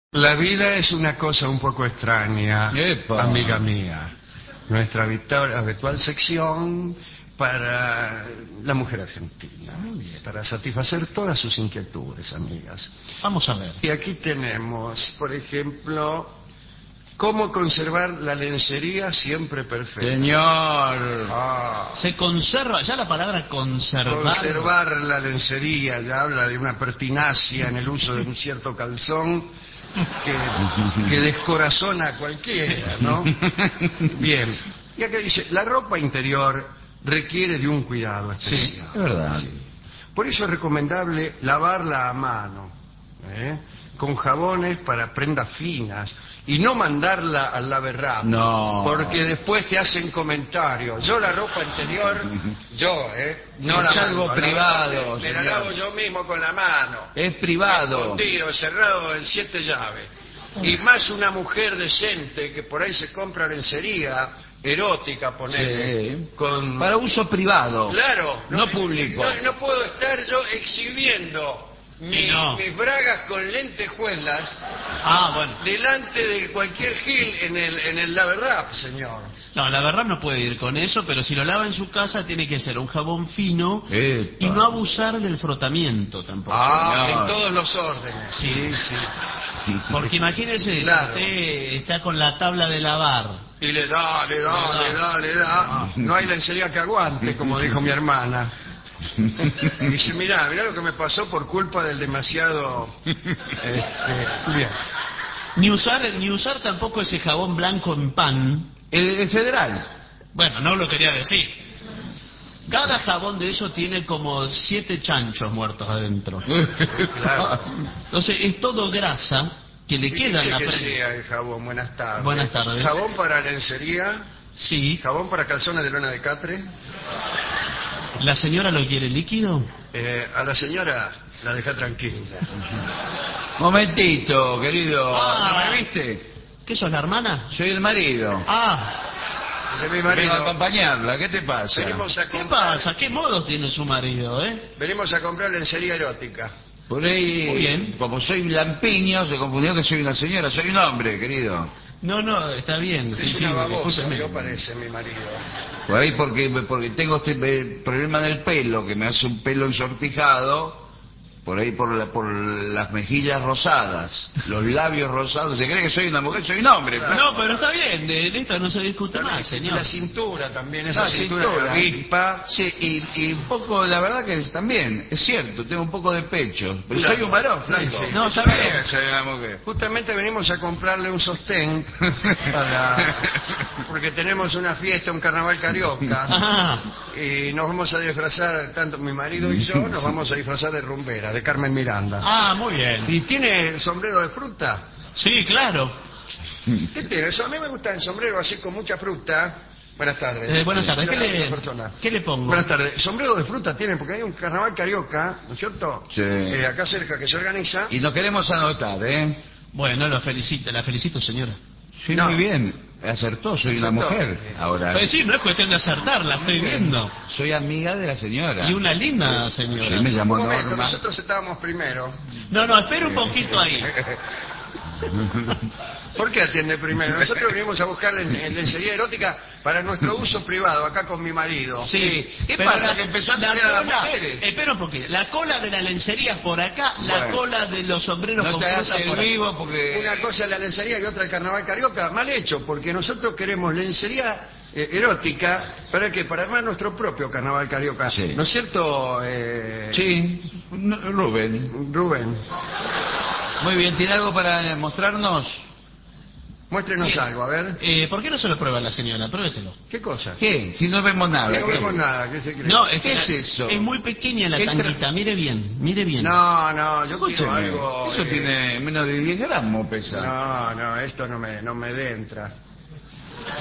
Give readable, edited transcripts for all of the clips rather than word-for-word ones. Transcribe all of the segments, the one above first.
La vida es una cosa un poco extraña, ¡Epa! amiga mía. Nuestra habitual sección para la mujer argentina, para satisfacer todas sus inquietudes, amigas. Vamos a ver. Y aquí tenemos, por ejemplo, cómo conservar la lencería siempre perfecta. Señor. Ah, Se conserva, ya la palabra conservar. conservar la lencería, ya habla de una pertinacia en el uso de un cierto calzón que descorazona a cualquiera, ¿no? Bien. Y acá dice, la ropa interior requiere de un cuidado especial. Sí, es verdad. Sí. Por eso es recomendable lavarla a mano, con jabones para prendas finas, y no mandarla al lavarrap. No. Porque después te hacen comentarios. Yo la ropa interior, no la es algo mando. privado, Me la señor. lavo yo mismo con la mano. Es privado. Escondido, cerrado en 7 llaves. Y más una mujer decente que por ahí se compra lencería erótica, ponele, Sí. con... Para uso privado. Claro. No público. No puedo estar yo exhibiendo mis bragas con lentejuelas Bueno. delante de cualquier gil en el lavarrap, señor. No, la verdad no puede ir con eso, pero si lo lava en su casa tiene que ser un jabón fino Epa. y no abusar del frotamiento tampoco. En todos los órdenes. Sí. Sí. Porque imagínese, Claro. si usted está con la tabla de lavar. Y le da. No hay lencería que aguante, como dijo mi hermana. Dice, mirá lo que me pasó por culpa del demasiado... bien. Ni usar tampoco ese jabón blanco en pan. El federal. Bueno, no lo quería decir. Cada jabón de eso tiene como 7 chanchos muertos adentro. Claro. Entonces es todo grasa que le queda en la que prenda. sea el jabón? Buenas tardes. Buenas tardes. Jabón para lencería, Sí. jabón para calzones de lana de catre. ¿La señora lo quiere líquido? A la señora la deja tranquila. Momentito, querido. Ah. ¿No me viste? ¿Qué sos, la hermana? Soy el marido. Ese es mi Vengo a marido. acompañarla. ¿Qué te pasa? Venimos a ¿Qué comprar, pasa? ¿Qué modos tiene su marido, venimos a comprar lencería erótica. Por ahí, Muy bien. como soy lampiño, se confundió que soy una señora. Soy un hombre, querido. No, está bien. Es una babosa, escúcheme. yo parece mi marido. Por ahí porque tengo este problema del pelo, que me hace un pelo ensortijado. Por ahí por las mejillas rosadas, los labios rosados. ¿Se cree que soy una mujer? Soy un hombre. Claro. No, pero está bien, de esto no se discute más, Y señor. la cintura también, esa La cintura de avispa. Sí, y un poco, la verdad que también, es cierto, tengo un poco de pecho. Pero Claro. soy un varón, Franco. Sí, sí. No, está bien. Soy una mujer. Justamente venimos a comprarle un sostén porque tenemos una fiesta, un carnaval carioca, Ah, y nos vamos a disfrazar, tanto mi marido y yo, nos vamos a disfrazar de rumbera, de Carmen Miranda. muy bien. ¿Y tiene sombrero de fruta? Sí, claro. ¿Qué tiene? Eso, a mí me gusta el sombrero así con mucha fruta. Buenas tardes. Buenas tardes. Otra persona. ¿Qué le pongo? Buenas tardes. Sombrero de fruta tienen, porque hay un carnaval carioca, ¿no es cierto? Sí. Acá cerca que se organiza. Y nos queremos anotar, ¿eh? Bueno, la felicito, señora. Sí, No. muy bien. Acertó, soy una Acertó. mujer. Ahora, Pues sí, no es cuestión de acertar, la estoy viendo. soy amiga de la señora. Y una linda señora. Sí, me llamó Un momento, Norma. nosotros estábamos primero. No, espera un poquito ahí. ¿Por qué atiende primero? Nosotros venimos a buscar lencería erótica para nuestro uso privado, acá con mi marido. Sí. ¿Qué pero pasa? Que empezó a la atender a las cola- mujeres. Espera un poquito. La cola de la lencería por acá, la Bueno. cola de los sombreros No con te hagas fruta el por acá. vivo porque... Una cosa es la lencería y otra el carnaval carioca. Mal hecho, porque nosotros queremos lencería erótica para que para armar nuestro propio carnaval carioca. Sí. ¿No es cierto, Sí, Rubén. Rubén? Muy bien, ¿tiene algo para mostrarnos? Muéstrenos Bien. algo, a ver. ¿Por qué no se lo prueba la señora? Pruébeselo. ¿Qué cosa? ¿Qué? Si no vemos nada. No ¿qué? vemos nada, ¿qué se cree? No, ¿Qué es eso? Es muy pequeña la ¿Qué tanguita, mire bien. No, yo quiero Escúcheme, algo... eso tiene menos de 10 gramos, pesa. No, esto no me entra.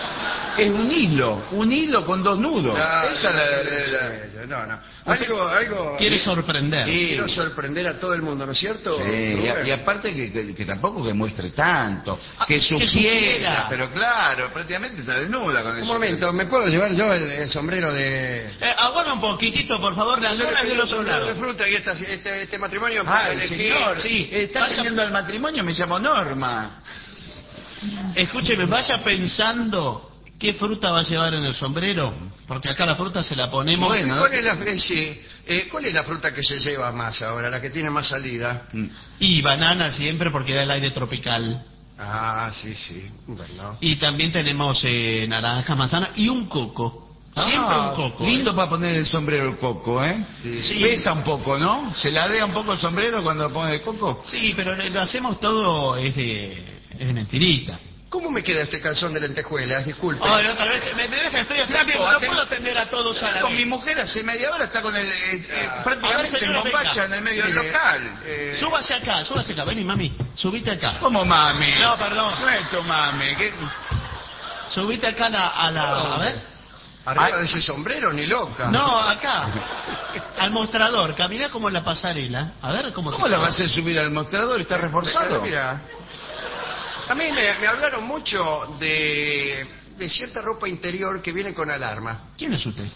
Es un hilo con 2 nudos. Esa No. Algo. Quiere sorprender. Quiero sorprender a todo el mundo, ¿no es cierto? Sí, y aparte que tampoco que muestre tanto, que sugiera, pero claro, prácticamente está desnuda con Un eso. momento, ¿me puedo llevar yo el sombrero de... Aguarda un poquitito, por favor, las lolas del otro lado. de fruta y este matrimonio Ay, señor, sí, está vaya- viniendo al matrimonio, me llamo Norma. Escúcheme, vaya pensando qué fruta va a llevar en el sombrero, porque acá la fruta se la ponemos. Bueno, ¿Cuál es la fruta que se lleva más ahora, la que tiene más salida? Y banana siempre porque da el aire tropical. Ah, sí, bueno. Y también tenemos naranja, manzana y un coco. Siempre un coco. Lindo para poner el sombrero el coco, ¿eh? Sí. Pesa un poco, ¿no? ¿Se ladea un poco el sombrero cuando pone el coco? Sí, pero lo hacemos todo es de mentirita. ¿Cómo me queda este calzón de lentejuelas? Disculpe. Ay, otra vez, me deja, estoy atendiendo, no puedo atender a todos a la Con vez. mi mujer hace media hora está con el A ver, prácticamente en señora, bombacha venga. en el medio del Mire, local. Súbase acá, vení mami, subite acá. ¿Cómo mami? No, perdón. No es tu mami. Subite acá a ver. Arriba de ese sombrero, ni loca. No, acá. Al mostrador, caminá como en la pasarela. A ver cómo ¿Cómo la vas a hacer subir al mostrador? ¿Está reforzado? Mira, a mí me hablaron mucho de cierta ropa interior que viene con alarma. ¿Quién es usted?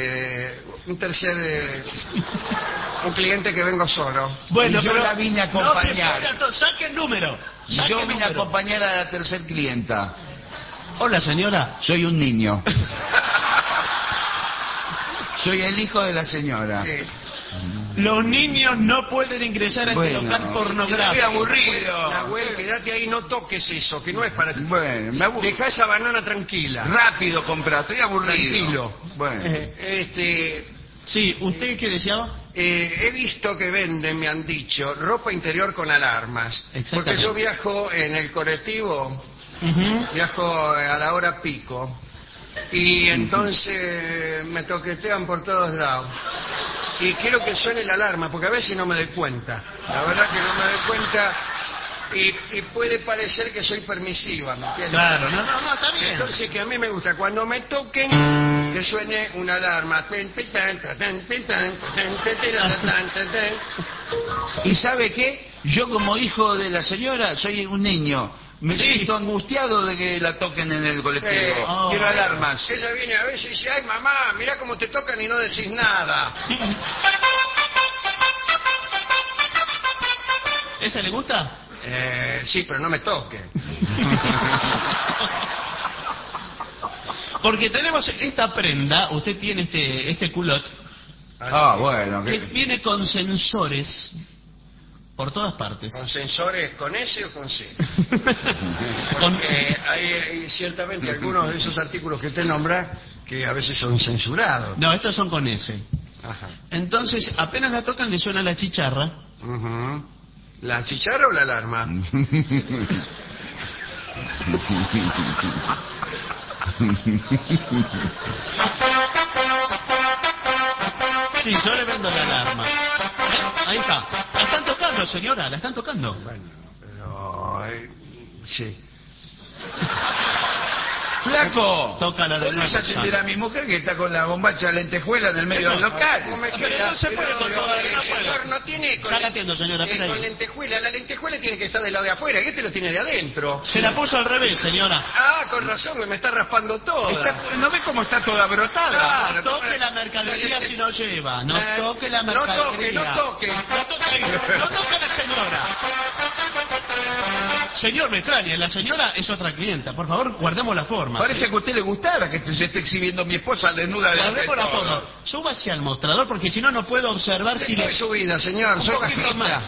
Un cliente que vengo solo. Bueno, y yo la vine a acompañar. No, saque el número. Yo vine a acompañar a la tercer clienta. Hola, señora. Soy un niño. Soy el hijo de la señora. Sí. Los niños no pueden ingresar a este local pornográfico. Estoy aburrido. Nahuel, quédate ahí, no toques eso, que no es para ti. Bueno, me aburro. Deja esa banana tranquila. Rápido comprar, estoy aburrido. Tranquilo. Bueno. Sí, ¿usted qué deseaba? He visto que venden, me han dicho, ropa interior con alarmas. Porque yo viajo en el colectivo, viajo a la hora pico, y entonces me toquetean por todos lados. Y quiero que suene la alarma, porque a veces no me doy cuenta. La verdad que no me doy cuenta. Y puede parecer que soy permisiva, ¿me entiendes? Claro, no, está bien. Entonces que a mí me gusta cuando me toquen que suene una alarma. ¿Y sabe qué? Yo como hijo de la señora soy un niño. Me siento angustiado de que la toquen en el colectivo. Quiero alarmas. Ella viene a veces y dice, ay mamá, mirá cómo te tocan y no decís nada. ¿Esa le gusta? Sí, pero no me toque. Porque tenemos esta prenda, usted tiene este culot, Bueno. ¿Qué? que viene con sensores por todas partes. ¿Con sensores con S o con C? Con- Hay ciertamente algunos de esos artículos que usted nombra que a veces son censurados. No, estos son con S. Ajá. Entonces, apenas la tocan, le suena la chicharra. Ujú. ¿La chicharra o la alarma? Sí, yo le vendo la alarma. Ahí está. La están tocando, señora, la están tocando. Bueno, pero... sí. ¡Flaco! Tócala de ¿Podés nuevo, atender a mi mujer que está con la bombacha lentejuela en el medio del local? ¿Cómo me Pero queda? no se puede con toda- no puede. Señor, no tiene... Ya la atiendo, señora, espera ahí. con lentejuela. La lentejuela tiene que estar del lado de afuera y este lo tiene de adentro. Se la puso al revés, señora. Ah, con razón, me está raspando todo. ¿No ve cómo está toda brotada? Claro. No toque la mercadería si no lleva. No toque la No mercadería. toque. No toque ahí. No toque a la señora. Señor, me extraña. La señora es otra clienta. Por favor, guardemos la forma. Parece que a usted le gustara que se esté exhibiendo mi esposa desnuda de Guardemos la forma. Súbase al mostrador porque si no, no puedo observar si le... Estoy subida, señor. Un Soy poquito bajita. más.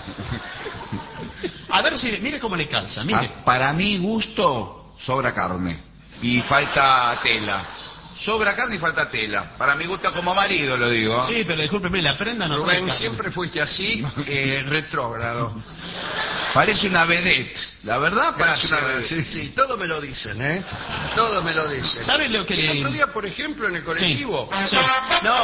A ver si... Mire cómo le calza, mire. Para mi gusto, sobra carne y falta tela. Sobra carne y falta tela. Para mi gusto como marido, lo digo. Sí, pero discúlpeme, la prenda no trae Rubén, carne. siempre fuiste así, retrógrado. Parece una vedette. La verdad, parece una vedette. Sí, sí, todo me lo dicen, ¿eh? Todo me lo dicen. ¿Sabe lo que El le...? otro día, por ejemplo, en el colectivo... Sí. No.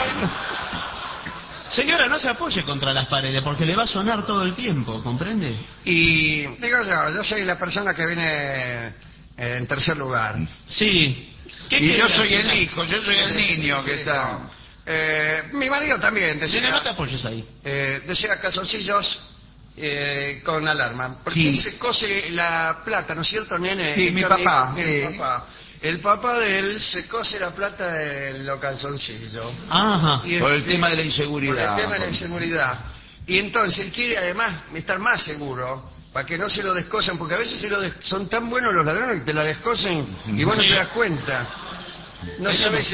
Señora, no se apoye contra las paredes porque le va a sonar todo el tiempo, ¿comprende? Y digo yo soy la persona que viene en tercer lugar. Sí. Y yo soy el hijo, yo soy el niño que está... Mi marido también Nene, desea, no te apoyes ahí. desea calzoncillos con alarma. Porque Sí. él se cose la plata, ¿no es cierto, nene? Sí, mi papá, El sí. papá. El papá de él se cose la plata de los calzoncillos. Ajá. Y Por el este, tema de la Por inseguridad. el tema de la inseguridad. Y entonces él quiere además estar más seguro para que no se lo descosen, porque a veces son tan buenos los ladrones que te la descosen y vos no Sí. te das cuenta. No Eso sabes no.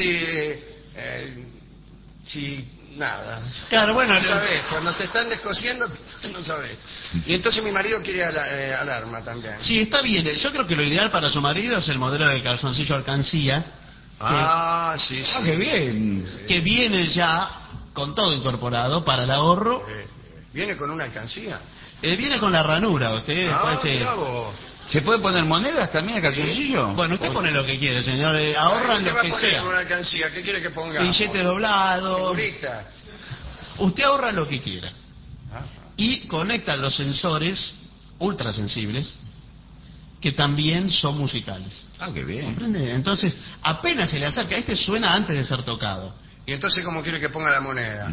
si nada. Claro, bueno, No sabes, cuando te están descosiendo no sabes. Y entonces mi marido quiere alarma también. sí, está bien. Yo creo que lo ideal para su marido es el modelo de calzoncillo alcancía, Ah, sí, sí. Ah, qué bien. que viene ya con todo incorporado para el ahorro. ¿Viene con una alcancía? Viene con la ranura, usted Ah, puede ser- mirá vos. ¿Se puede poner monedas también al calzoncillo? Bueno, usted pone lo que quiere, señor. Ahorran ¿Qué lo va a que poner sea. con una alcancía? ¿Qué quiere que ponga? Billete doblado. Figurita. Usted ahorra lo que quiera. Ah, Y conecta los sensores ultrasensibles que también son musicales. Ah, qué bien. ¿Comprende? Entonces, apenas se le acerca, este suena antes de ser tocado. ¿Y entonces cómo quiere que ponga la moneda?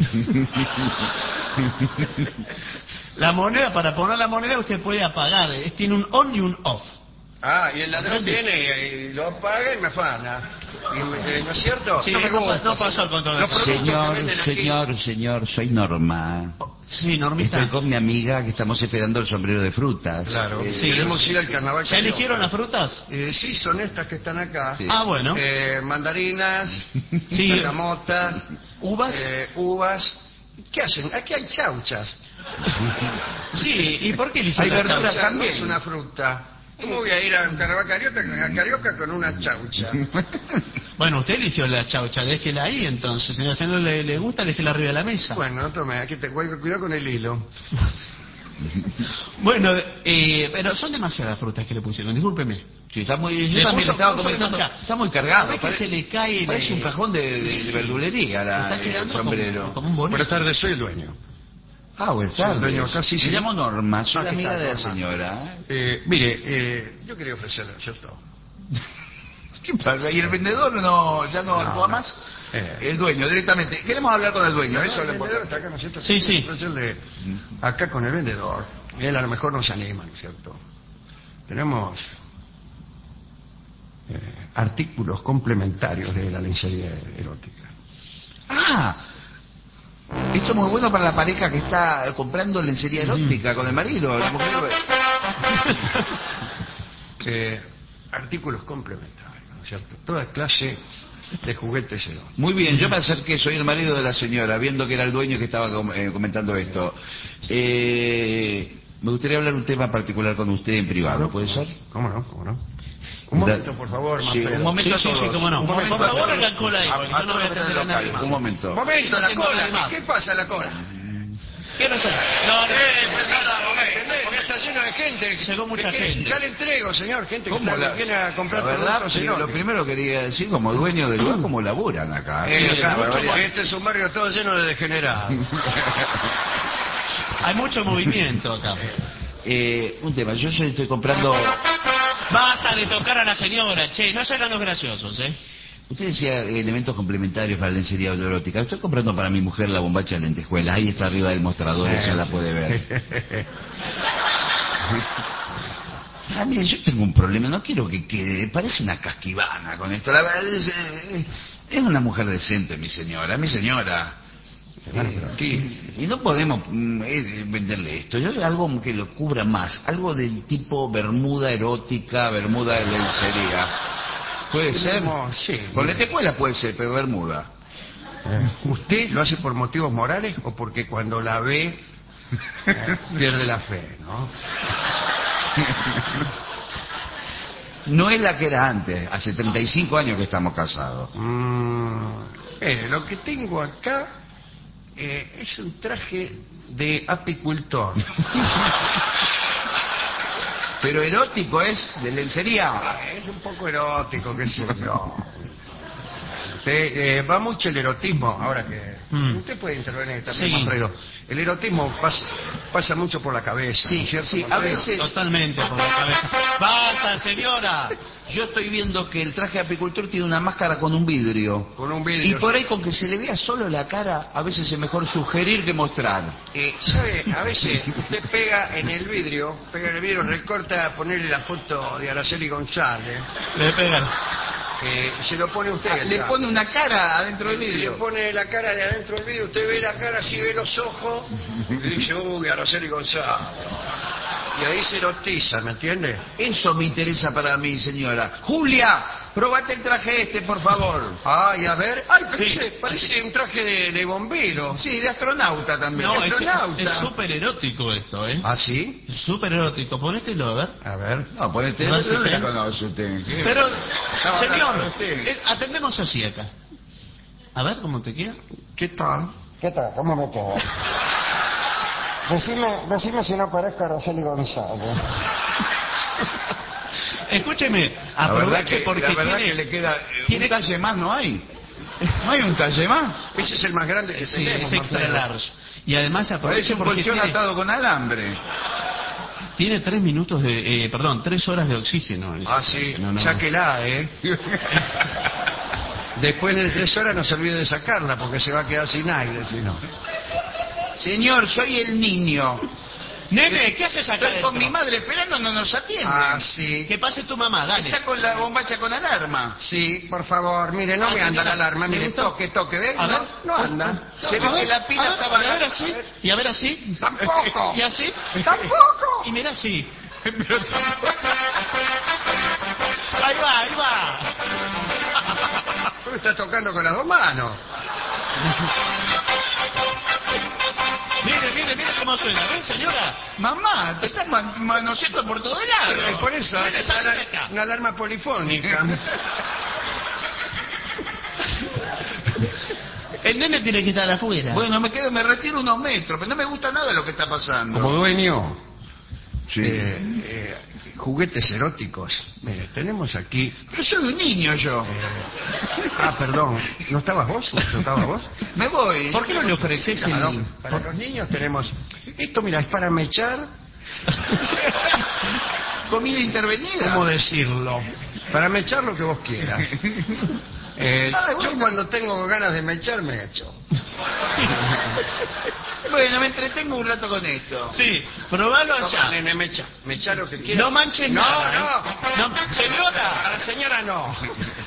La moneda, para poner la moneda usted puede apagar, tiene un on y un off. Ah, y el ladrón ¿Comprende? viene y lo apaga y me afana. ¿No es cierto? Sí, no me no gusta. pasó al control. Los productos que Señor, venden aquí. señor, soy Norma. Sí, Normita. Estoy con mi amiga que estamos esperando el sombrero de frutas. Claro, Sí. queremos ir al carnaval. ¿Ya eligieron las frutas? Sí, son estas que están acá. Sí. Ah, bueno. Mandarinas, Sí. camotas, ¿Uvas? uvas. ¿Qué hacen? Aquí hay chauchas. Sí, ¿y por qué eligieron Hay las verduras chauchas? No es una fruta. ¿Cómo voy a ir a un carnaval carioca con una chaucha? Bueno, usted eligió la chaucha, déjela ahí entonces. Señora, si no le gusta, déjela arriba de la mesa. Bueno, tome, aquí te cuidado con el hilo. Bueno, pero son demasiadas frutas que le pusieron, discúlpeme. Sí, está muy, yo Le también puso- estaba puso comentando, demasiado. está muy cargado. ¿Sabe que se le cae parece un cajón de verdulería Está el quedando sombrero. como un bonito. Buenas tardes, soy el dueño. Ah, buenas Soy el dueño tardes. acá, sí, sí. Me llamo Norma, soy Ah, la ¿qué amiga tal, de la Norma? señora. Mire, yo quería ofrecerle, ¿cierto? ¿Qué pasa? ¿Y el vendedor ya no actúa más? El dueño, directamente. Queremos hablar con el dueño, eso el es lo vendedor importante. está acá, ¿no es cierto? Sí, sí. Ofrecerle acá con el vendedor. Él a lo mejor nos anima, ¿no es cierto? Tenemos artículos complementarios de la lencería erótica. Ah, esto es muy bueno para la pareja que está comprando lencería erótica con el marido. La mujer... Artículos complementarios, ¿no es cierto? Toda clase de juguetes eróticos. Muy bien, yo me acerqué, soy el marido de la señora, viendo que era el dueño que estaba comentando esto. Me gustaría hablar un tema particular con usted en privado, ¿puede ser? ¿Cómo no? ¿Cómo no? Un momento, por favor, Sí, Manfredo. un momento Sí, a sí, todos. cómo no. Un momento Por a favor, todos. haga cola ahí, porque yo no voy a atender a todos nadie local, más. un momento. Un momento, No la tengo cola. nada más. ¿Qué pasa la cola? ¿Qué no sé? Está lleno de gente. Llegó mucha gente. Ya le entrego, señor, gente que ¿Cómo la- viene a comprar la verdad, productos sí, lo eróticos. primero quería decir, como dueño del lugar, como laburan acá. Acá, Una barbaridad. este es un barrio todo lleno de degenerados. Hay mucho movimiento acá. Un tema, yo estoy comprando... Basta de tocar a la señora, che, no se hagan los graciosos, ¿eh? Usted decía elementos complementarios para la lencería erótica. Estoy comprando para mi mujer la bombacha de lentejuelas. Ahí está arriba del mostrador, ella la puede ver. Ah, mire, yo tengo un problema. No quiero que quede... Parece una casquivana con esto. La verdad es una mujer decente, mi señora. Mi señora. Y no podemos venderle esto. Yo algo que lo cubra más. Algo del tipo bermuda erótica, bermuda de lencería. ¿Puede ser? Sí. Con lentejuelas puede ser, pero bermuda. ¿Usted lo hace por motivos morales o porque cuando la ve pierde la fe, no? No es la que era antes. Hace 35 años que estamos casados. Lo que tengo acá es un traje de apicultor. Pero erótico es, de lencería. Es un poco erótico, qué sé yo. Va mucho el erotismo, ahora que... Usted puede intervenir también, Sí. Manfredo. El erotismo pasa mucho por la cabeza, Sí, ¿cierto, sí, a Manfredo? veces... Totalmente por la cabeza. ¡Basta, señora! Yo estoy viendo que el traje de apicultor tiene una máscara con un vidrio. Con un Y vidrio. por ahí con que se le vea solo la cara, a veces es mejor sugerir que mostrar. ¿Sabe? A veces usted pega en el vidrio, recorta, ponerle la foto de Araceli González, Le pegan. se lo pone usted. el Le traje. pone una cara adentro del Le vidrio. pone la cara de adentro del vidrio, usted ve la cara, así ve los ojos, y dice, uy, Araceli González. Y ahí se erotiza, ¿me entiende? Eso me interesa para mí, señora. Julia, probate el traje este, por favor. Ay, a ver. Ay, Sí. parece un traje de bombero. Sí, de astronauta también. No, astronauta. es súper erótico esto, ¿eh? ¿Ah, sí? Es súper erótico. Ponételo, a ver. A ver. No, ponete, No, sí, no sí. la conoce usted. ¿Qué? Pero, No, señor, no, usted. atendemos así acá. A ver, ¿cómo te queda? ¿Qué tal? ¿Qué tal? ¿Cómo me queda? Decime si no parezco a Araceli González. Escúcheme, La verdad aproveche que, porque la verdad tiene... que le queda... tiene- ¿Un talle más no hay? ¿No hay un talle más? Ese es el más grande que Sí, tenemos. es extra Manfredo. large. Y además Parece aproveche un porque colchón tiene, atado con alambre. tiene 3 minutos de... 3 horas de oxígeno. Ah, sí. No, no. Sáquela, ¿eh? Después de 3 horas no se olvide de sacarla porque se va a quedar sin aire, si no. Señor, soy el niño. Nene, ¿qué haces acá Estoy con dentro? mi madre esperando, no nos atiende. Ah, sí. Que pase tu mamá, dale. Está con la bombacha con alarma. Sí, por favor, mire, no Ah, me anda la señora, alarma, ¿le mire, gusta? toque, ¿ves? A ver. No anda. Se ve A ver, que la pila a ver, estaba... y a ver así, y a ver así, ¡Tampoco! y así, ¡Tampoco! y mira así. Ahí va, ahí va. Pero está tocando con las 2 manos. Mire cómo suena, ¿ven, señora? Mamá, te estás manoseando por todo lado. Y por eso Mire, es salga de acá. una alarma polifónica. El nene tiene que estar afuera. Bueno, me retiro unos metros, pero no me gusta nada lo que está pasando. Como dueño, Sí. juguetes eróticos. Mire, tenemos aquí... Pero soy un niño yo. perdón, ¿no estabas vos? ¿No estabas vos? Me voy. ¿Por qué no le ofreces Claro, el... para los niños tenemos... Esto, mira, es para mechar... Comida intervenida. ¿Cómo decirlo? Para mechar lo que vos quieras. Yo cuando tengo ganas de mechar, me echo. Bueno, me entretengo un rato con esto. Sí, probalo allá. Nene, mecha lo que quieras. No manches No, nada. no. No, señora. A la señora no.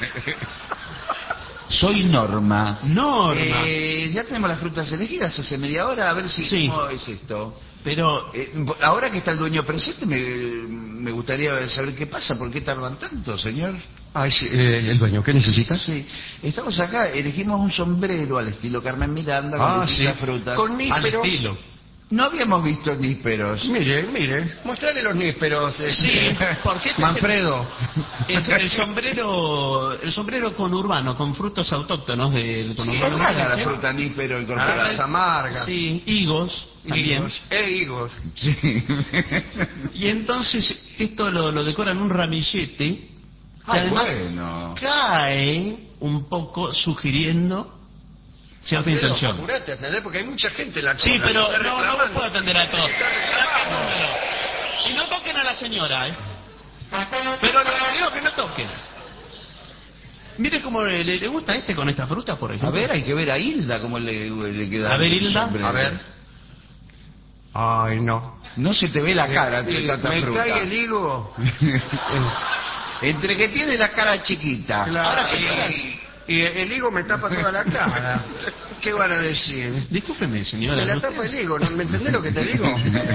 Soy Norma. Norma. Ya tenemos las frutas elegidas hace media hora, a ver si Sí. cómo es esto. Pero, Ahora que está el dueño presente, me gustaría saber qué pasa, por qué tardan tanto, señor. Ay, sí, el dueño, ¿qué necesitas? Sí, estamos acá, elegimos un sombrero al estilo Carmen Miranda con distintas frutas. Con al nísperos. estilo. No habíamos visto nísperos. Mire, mostrale los nísperos. Sí, porque este Manfredo. es el sombrero conurbano, con frutos autóctonos del Sí, conurbano. es rara la fruta níspero incorporada. Naranjas amargas. Sí, higos también. Higos. Higos. Sí. Y entonces esto lo decoran un ramillete que Ay, además bueno. cae un poco sugiriendo cierta Manfredo, intención. apurate, ¿entendés? Porque hay mucha gente en la Sí, cola, pero está no reclamando. puedo atender a todos. Está Saque el reclamando. número. Y no toquen a la señora, ¿eh? Pero le digo que no toquen. Mire cómo le gusta este con esta fruta, por A ejemplo. ver, hay que ver a Hilda cómo le queda. A ver, el Hilda. sombrero. A ver. Ay, no. No se te ve la cara entre tanta Me fruta. cae el higo. Entre que tiene la cara chiquita. Claro. Ahora, señoras. Y el higo me tapa toda la cara. ¿Qué van a decir? Discúlpeme, señora. Me la ¿no? tapa el higo, ¿no? ¿Me entendés lo que te digo?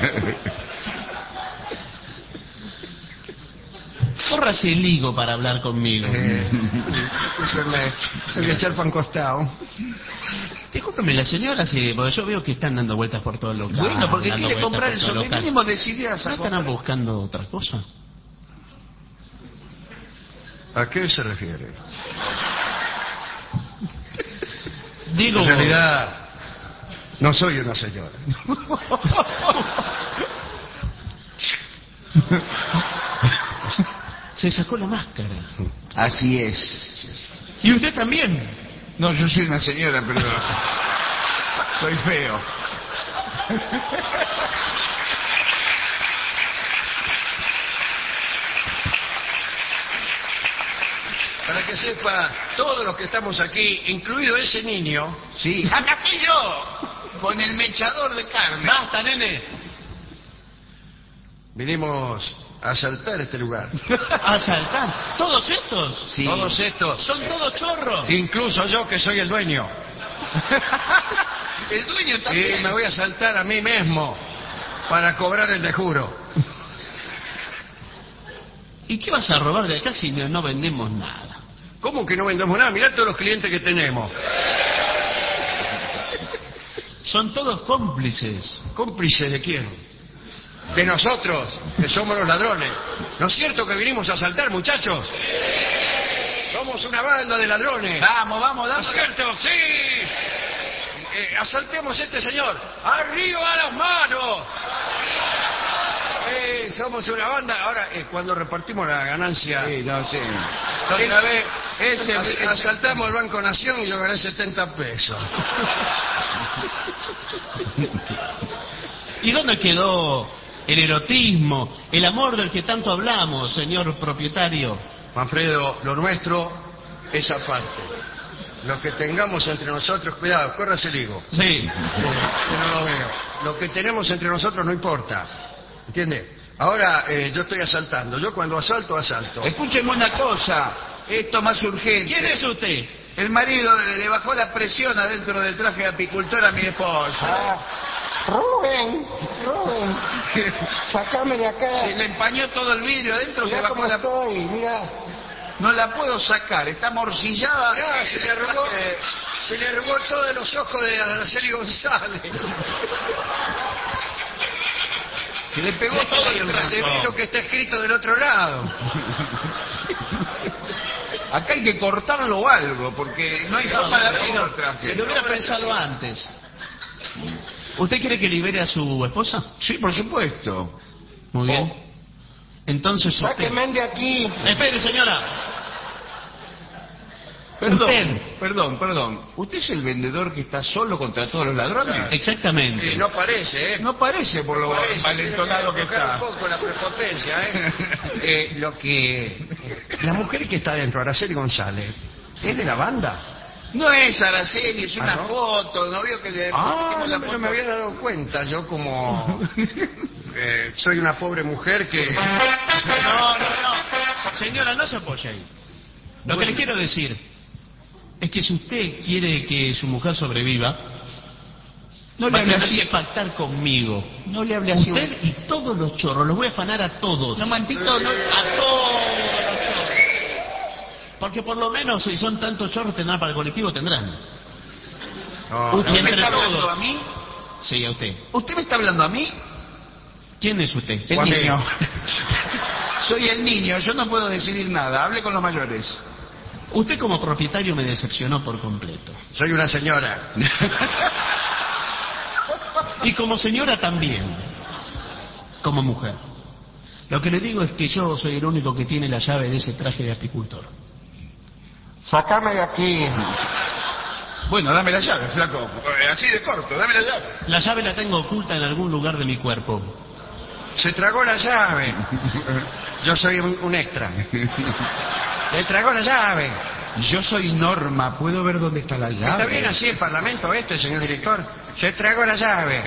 Córrase el higo para hablar conmigo. Discúlpeme, hay que echar pan costado. Discúlpeme, la señora, sí, porque yo veo que están dando vueltas por todo el local. Bueno, porque dando quiere vueltas comprar por el todo sombrero. local. Mínimo decididas ¿No a estarán comprar. buscando otra cosa? ¿A qué se refiere? Digo, En realidad, no soy una señora. se sacó la máscara. Así es. ¿Y usted también? No, yo soy una señora, pero soy feo. Para que sepa, todos los que estamos aquí, incluido ese niño, Sí, acá estoy yo, con el mechador de carne. Basta, nene. vinimos a asaltar este lugar. ¿Asaltar? ¿Todos estos? Sí. Todos estos, ¿Son todos chorros? incluso yo que soy el dueño. El dueño Y también. me voy a asaltar a mí mismo para cobrar el dejuro. ¿Y qué vas a robar de acá si no vendemos nada? ¿Cómo que no vendemos nada? Mirá todos los clientes que tenemos. Son todos cómplices. ¿Cómplices de quién? De nosotros, que somos los ladrones. ¿No es cierto que vinimos a asaltar, muchachos? Somos una banda de ladrones. Vamos, vamos, ¿No es dame. cierto? ¡Sí! Asaltemos a este señor. ¡Arriba las manos! Somos una banda. Ahora, cuando repartimos la ganancia, Sí, no sé. la otra vez ese- asaltamos el Banco Nación y yo gané 70 pesos. ¿Y dónde quedó el erotismo, el amor del que tanto hablamos, señor propietario? Manfredo, lo nuestro es aparte. Lo que tengamos entre nosotros, cuidado, córrase el higo. Sí. Que no lo veo. Lo que tenemos entre nosotros no importa. ¿Entiende? Ahora yo estoy asaltando. Yo cuando asalto, asalto. Escúcheme una cosa, esto más urgente. ¿Quién es usted? El marido le bajó la presión adentro del traje de apicultor a mi esposa. Ah, Rubén, sacame de acá. Se le empañó todo el vidrio adentro, se Mira bajó cómo la... estoy, mira. No la puedo sacar, está morcillada. Mirá, se le arrugó todo de los ojos de Araceli González. Se le pegó todo el Se traje. ve lo que está escrito del otro lado. Acá hay que cortarlo o algo, porque no hay forma de abrirlo el traje. Lo hubiera pensado antes. ¿Usted quiere que libere a su esposa? Sí, por supuesto. Muy bien. Entonces usted... Sáqueme de aquí. Espere, señora. Perdón, perdón. ¿Usted es el vendedor que está solo contra todos los ladrones? Exactamente. No parece, ¿eh? No parece por lo Parece, malentonado que tiene tocar está. un poco la prepotencia, ¿eh? La mujer que está dentro, Araceli González, ¿es de la banda? No es Araceli, es una ¿no? foto, ¿no vio que le Ah, pusimos la no foto? me había dado cuenta. Yo como soy una pobre mujer que... No. Señora, no se apoye ahí. Lo que le quiero decir es que si usted quiere que su mujer sobreviva, No le va a hable tener así. que pactar conmigo. No le hable así. Usted y todos los chorros, los voy a afanar a todos. No, mantito, no. A todos los chorros. Porque por lo menos si son tantos chorros tendrán para el colectivo, tendrán. No, Y ¿Me entre está hablando todos. a mí? Sí, a usted. ¿Usted me está hablando a mí? ¿Quién es usted? El Juan niño. B. Soy el niño, yo no puedo decidir nada. Hable con los mayores. Usted como propietario me decepcionó por completo. soy una señora. Y como señora también. Como mujer. Lo que le digo es que yo soy el único que tiene la llave de ese traje de apicultor. Sácame de aquí. Bueno, dame la llave, flaco. Así de corto, dame la llave. La llave la tengo oculta en algún lugar de mi cuerpo. Se tragó la llave. Yo soy un extra. Le tragó la llave. Yo soy Norma, ¿puedo ver dónde está la llave? ¿Está bien así el parlamento este, señor director? Se tragó la llave.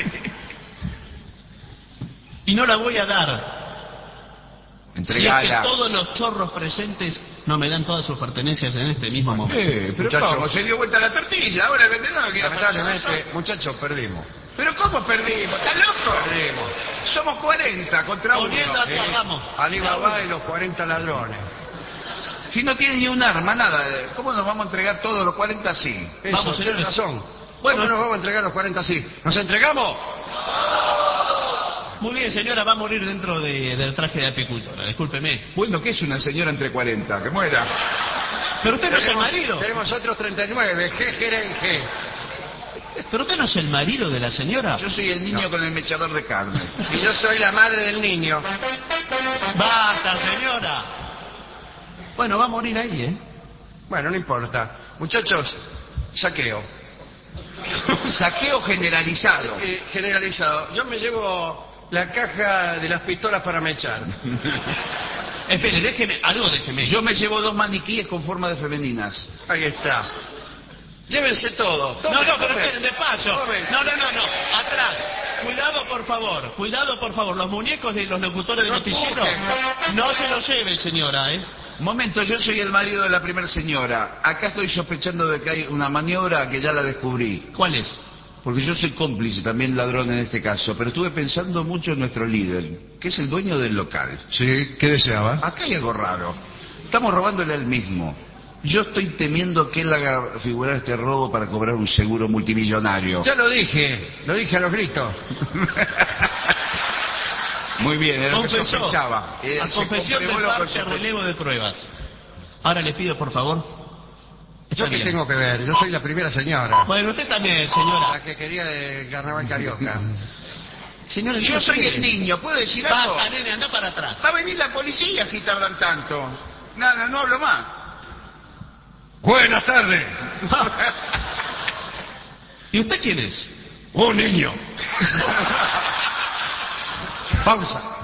Y no la voy a dar. Si es que Entregala. todos los chorros presentes no me dan todas sus pertenencias en este mismo momento. Pero Muchacho. ¿cómo? Se dio vuelta la tortilla, ahora el vendedor quiere Lamentablemente, muchachos, perdimos. ¿Pero cómo perdimos? ¿Estás loco? Perdimos. Somos 40 contra uno. Poniendo a pagamos. Alibaba y los 40 ladrones. Si no tiene ni un arma, nada, ¿cómo nos vamos a entregar todos los 40 así? Eso, Vamos, tiene señores. razón. Bueno. ¿Cómo nos vamos a entregar los 40 así? ¿Nos entregamos? Muy bien, señora, va a morir dentro del traje de apicultora. Discúlpeme. Bueno, ¿qué es una señora entre 40? Que muera. Pero usted no es el marido. Tenemos otros 39. G. Pero usted no es el marido de la señora. Yo soy el niño con el mechador de carne. Y yo soy la madre del niño. Basta, señora. Bueno, va a morir ahí, ¿eh? Bueno, no importa. Muchachos, saqueo. Saqueo generalizado. Generalizado. Yo me llevo la caja de las pistolas para mechar. Espere, déjeme. Yo me llevo 2 maniquíes con forma de femeninas. Ahí está. Llévense todo. No, Tomen, pero tomen. esperen, despacio. Tomen. No. Atrás. Cuidado, por favor. Los muñecos de los locutores de No noticiero, empujen. no se los lleven, señora, ¿eh? Momento, yo soy el marido de la primera señora. Acá estoy sospechando de que hay una maniobra que ya la descubrí. ¿Cuál es? Porque yo soy cómplice, también ladrón en este caso. Pero estuve pensando mucho en nuestro líder, que es el dueño del local. Sí, ¿qué deseaba? Acá hay algo raro. Estamos robándole al mismo. Yo estoy temiendo que él haga figurar este robo para cobrar un seguro multimillonario. Ya lo dije a los gritos. Muy bien, era lo que Confesó. sospechaba. A Se confesión comprobó del lo que parte relevo de pruebas. Ahora le pido, por favor. ¿Yo Está qué bien. tengo que ver? Yo soy la primera señora. Bueno, usted también, señora. La que quería del carnaval carioca. Señora, Yo soy el niño, ¿puedo decir algo? Basta, nene, anda para atrás. Va a venir la policía si tardan tanto. Nada, no hablo más. Buenas tardes. ¿Y usted quién es? Un niño. Pausa.